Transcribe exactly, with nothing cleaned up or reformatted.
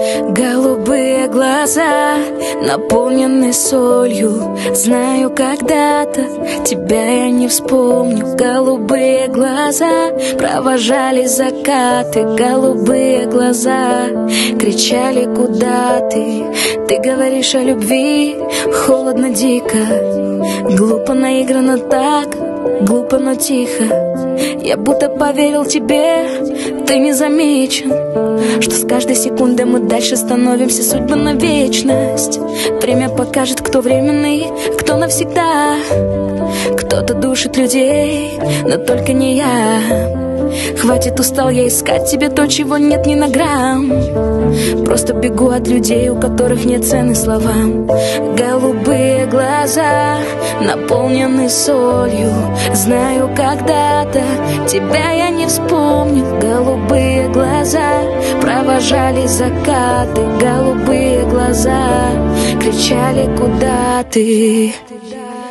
Голубые глаза, наполнены солью. Знаю, когда-то тебя я не вспомню. Голубые глаза провожали закаты. Голубые глаза кричали: куда ты? Ты говоришь о любви, холодно, дико. Глупо, наигранно так, глупо, но тихо. Я будто поверил тебе, ты не замечен, что с каждой секундой мы дальше становимся. Судьба на вечность. Время покажет, кто временный, кто навсегда. Кто-то душит людей, но только не я. Хватит, устал я искать тебе то, чего нет ни на грамм. Просто бегу от людей, у которых нет цены словам. Голубые глаза, наполнены солью. Знаю, когда-то тебя я не вспомню. Голубые глаза провожали закаты. Голубые глаза кричали: куда ты?